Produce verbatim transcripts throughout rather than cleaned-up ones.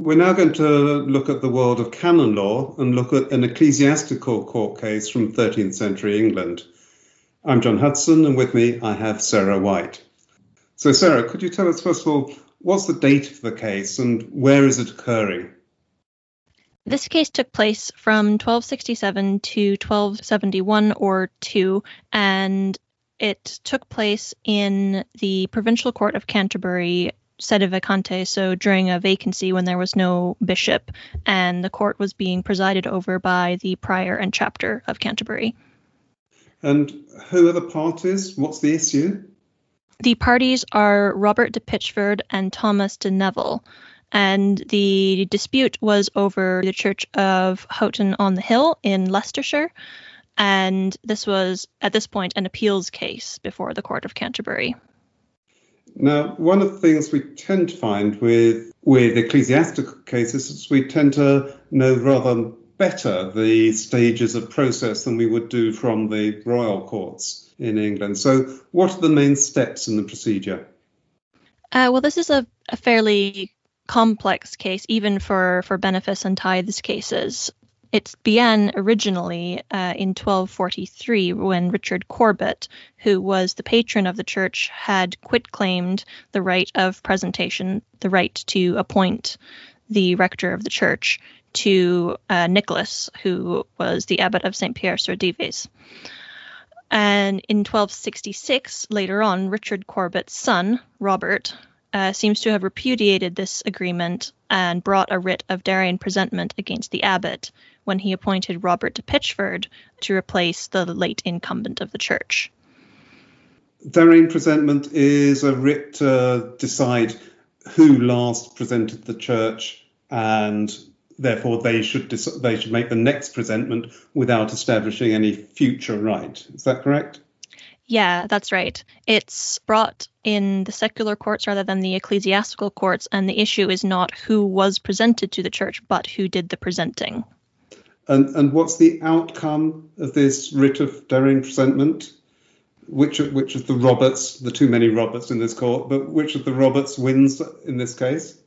We're now going to look at the world of canon law and look at an ecclesiastical court case from thirteenth century England. I'm John Hudson, and with me I have Sarah White. So Sarah, could you tell us first of all, what's the date of the case and where is it occurring? This case took place from twelve sixty-seven to twelve seventy-one or two, and it took place in the Provincial Court of Canterbury, sede vacante, so during a vacancy when there was no bishop, and the court was being presided over by the prior and chapter of Canterbury. And who are the parties? What's the issue? The parties are Robert de Pitchford and Thomas de Neville, and the dispute was over the Church of Houghton-on-the-Hill in Leicestershire, and this was, at this point, an appeals case before the Court of Canterbury. Now, one of the things we tend to find with with ecclesiastical cases is we tend to know rather better the stages of process than we would do from the royal courts in England. So what are the main steps in the procedure? Uh, well, this is a, a fairly complex case, even for, for benefice and tithes cases. It began originally uh, in twelve forty-three when Richard Corbet, who was the patron of the church, had quitclaimed the right of presentation, the right to appoint the rector of the church, to uh, Nicholas, who was the abbot of Saint Pierre sur Dives. And in twelve sixty-six, later on, Richard Corbet's son, Robert, uh, seems to have repudiated this agreement and brought a writ of Darien presentment against the abbot when he appointed Robert de Pitchford to replace the late incumbent of the church. Darien presentment is a writ to decide who last presented the church, and therefore they should dec- they should make the next presentment without establishing any future right. Is that correct? Yeah, that's right. It's brought in the secular courts rather than the ecclesiastical courts, and the issue is not who was presented to the church, but who did the presenting. And and what's the outcome of this writ of Darien presentment? Which which of the Roberts, the too many Roberts in this court, but which of the Roberts wins in this case?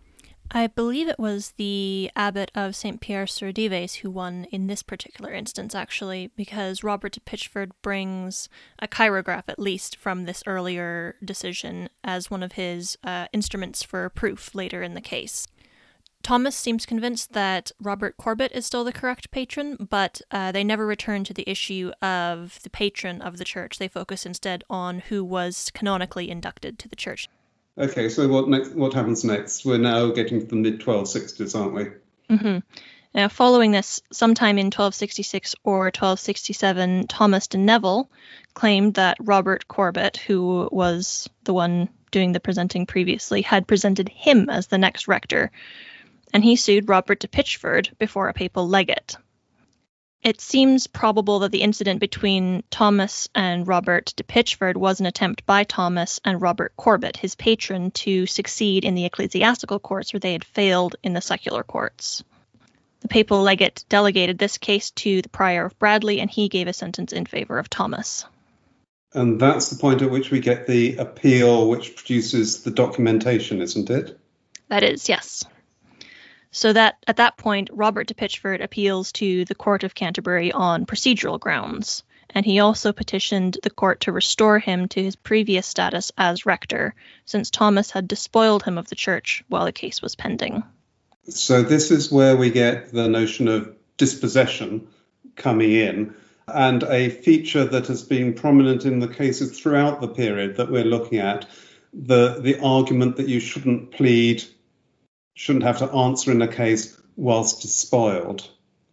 I believe it was the abbot of Saint Pierre sur Dives who won in this particular instance, actually, because Robert de Pitchford brings a chirograph, at least, from this earlier decision as one of his uh, instruments for proof later in the case. Thomas seems convinced that Robert Corbet is still the correct patron, but uh, they never return to the issue of the patron of the church. They focus instead on who was canonically inducted to the church. Okay, so what next? What happens next? We're now getting to the mid twelve sixties, aren't we? Mm-hmm. Now, following this, sometime in twelve sixty-six or twelve sixty-seven, Thomas de Neville claimed that Robert Corbet, who was the one doing the presenting previously, had presented him as the next rector, and he sued Robert de Pitchford before a papal legate. It seems probable that the incident between Thomas and Robert de Pitchford was an attempt by Thomas and Robert Corbet, his patron, to succeed in the ecclesiastical courts where they had failed in the secular courts. The papal legate delegated this case to the prior of Bradley, and he gave a sentence in favor of Thomas. And that's the point at which we get the appeal which produces the documentation, isn't it? That is, yes. So that at that point, Robert de Pitchford appeals to the Court of Canterbury on procedural grounds, and he also petitioned the court to restore him to his previous status as rector, since Thomas had despoiled him of the church while the case was pending. So this is where we get the notion of dispossession coming in, and a feature that has been prominent in the cases throughout the period that we're looking at, the, the argument that you shouldn't plead shouldn't have to answer in a case whilst despoiled.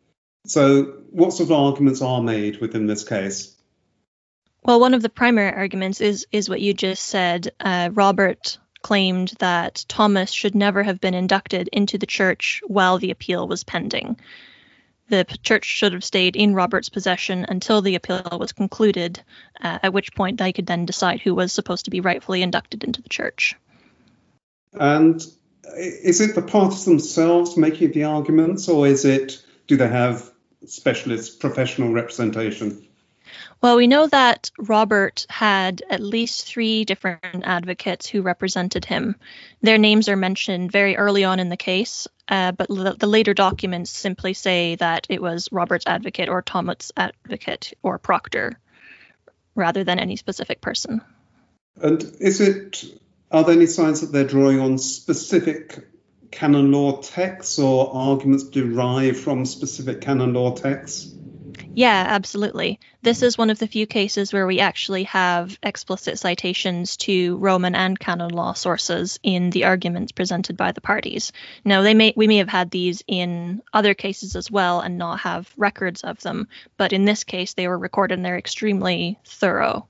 So what sort of arguments are made within this case? Well, one of the primary arguments is is what you just said. Uh, Robert claimed that Thomas should never have been inducted into the church while the appeal was pending. The p- church should have stayed in Robert's possession until the appeal was concluded, uh, at which point they could then decide who was supposed to be rightfully inducted into the church. And is it the parties themselves making the arguments, or is it, do they have specialist professional representation? Well, we know that Robert had at least three different advocates who represented him. Their names are mentioned very early on in the case, uh, but l- the later documents simply say that it was Robert's advocate or Thomas' advocate or proctor, rather than any specific person. And is it, are there any signs that they're drawing on specific canon law texts or arguments derived from specific canon law texts? Yeah, absolutely. This is one of the few cases where we actually have explicit citations to Roman and canon law sources in the arguments presented by the parties. Now, they may we may have had these in other cases as well and not have records of them, but in this case, they were recorded and they're extremely thorough.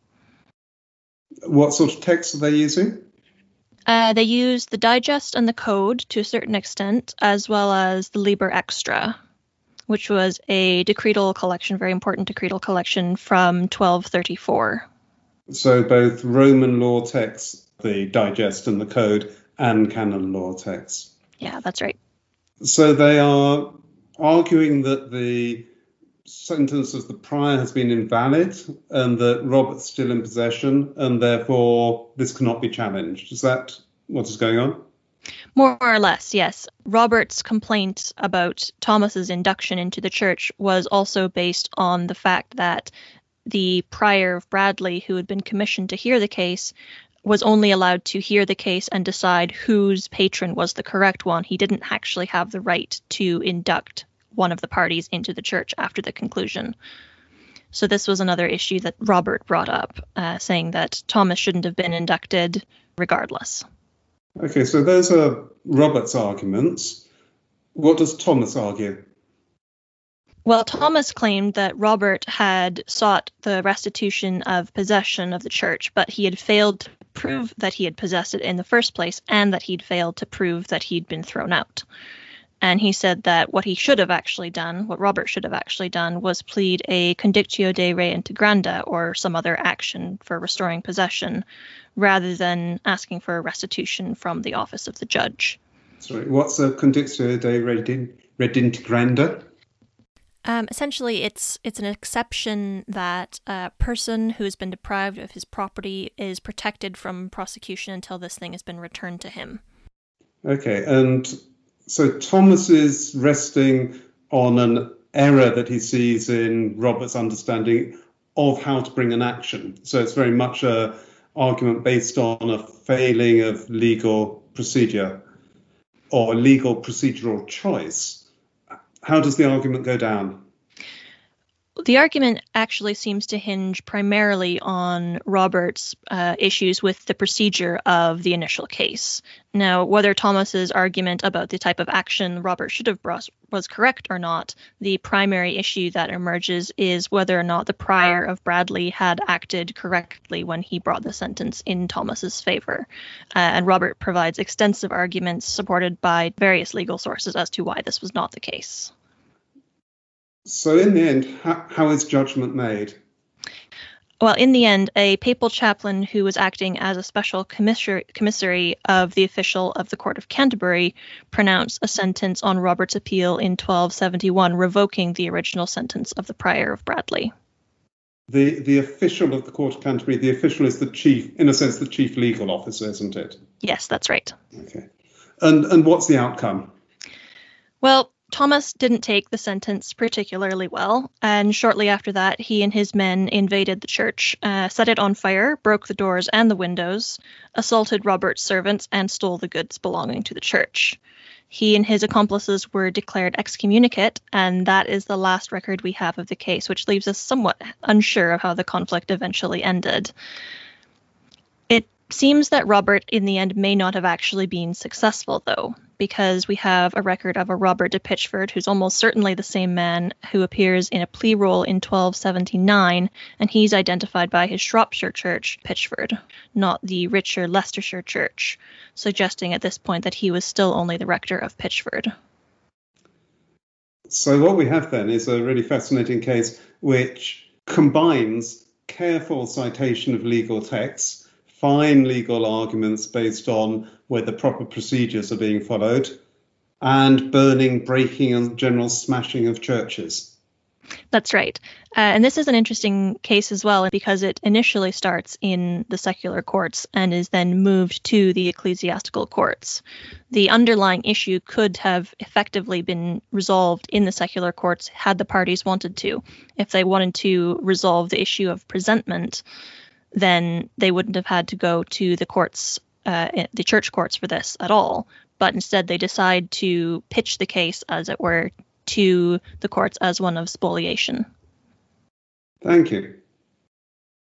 What sort of texts are they using? Uh, they use the digest and the code to a certain extent, as well as the Liber Extra, which was a decretal collection, very important decretal collection from twelve thirty-four. So both Roman law texts, the digest and the code, and canon law texts. Yeah, that's right. So they are arguing that the sentence of the prior has been invalid and that Robert's still in possession and therefore this cannot be challenged. Is that what is going on? More or less, yes. Robert's complaint about Thomas's induction into the church was also based on the fact that the prior of Bradley, who had been commissioned to hear the case, was only allowed to hear the case and decide whose patron was the correct one. He didn't actually have the right to induct one of the parties into the church after the conclusion. So this was another issue that Robert brought up, uh, saying that Thomas shouldn't have been inducted regardless. Okay, so those are Robert's arguments. What does Thomas argue? Well, Thomas claimed that Robert had sought the restitution of possession of the church, but he had failed to prove that he had possessed it in the first place and that he'd failed to prove that he'd been thrown out. And he said that what he should have actually done, what Robert should have actually done, was plead a condictio de re integranda, or some other action for restoring possession, rather than asking for a restitution from the office of the judge. Sorry, what's a condictio de re integranda? Um, essentially, it's it's an exception that a person who has been deprived of his property is protected from prosecution until this thing has been returned to him. Okay, and so Thomas is resting on an error that he sees in Robert's understanding of how to bring an action. So it's very much a argument based on a failing of legal procedure or legal procedural choice. How does the argument go down? The argument actually seems to hinge primarily on Robert's uh, issues with the procedure of the initial case. Now, whether Thomas's argument about the type of action Robert should have brought was correct or not, the primary issue that emerges is whether or not the prior of Bradley had acted correctly when he brought the sentence in Thomas's favor. Uh, and Robert provides extensive arguments supported by various legal sources as to why this was not the case. So in the end, how, how is judgment made? Well, in the end, a papal chaplain who was acting as a special commissary, commissary of the official of the Court of Canterbury pronounced a sentence on Robert's appeal in twelve seventy-one, revoking the original sentence of the prior of Bradley. The the official of the Court of Canterbury, the official is the chief, in a sense, the chief legal officer, isn't it? Yes, that's right. Okay. And and what's the outcome? Well, Thomas didn't take the sentence particularly well, and shortly after that, he and his men invaded the church, uh, set it on fire, broke the doors and the windows, assaulted Robert's servants, and stole the goods belonging to the church. He and his accomplices were declared excommunicate, and that is the last record we have of the case, which leaves us somewhat unsure of how the conflict eventually ended. It seems that Robert, in the end, may not have actually been successful, though, because we have a record of a Robert de Pitchford, who's almost certainly the same man, who appears in a plea roll in twelve seventy-nine, and he's identified by his Shropshire church, Pitchford, not the richer Leicestershire church, suggesting at this point that he was still only the rector of Pitchford. So what we have then is a really fascinating case which combines careful citation of legal texts, fine legal arguments based on whether proper procedures are being followed, and burning, breaking, and general smashing of churches. That's right. Uh, and this is an interesting case as well because it initially starts in the secular courts and is then moved to the ecclesiastical courts. The underlying issue could have effectively been resolved in the secular courts had the parties wanted to. If they wanted to resolve the issue of presentment, then they wouldn't have had to go to the courts, uh, the church courts for this at all. But instead they decide to pitch the case, as it were, to the courts as one of spoliation. Thank you.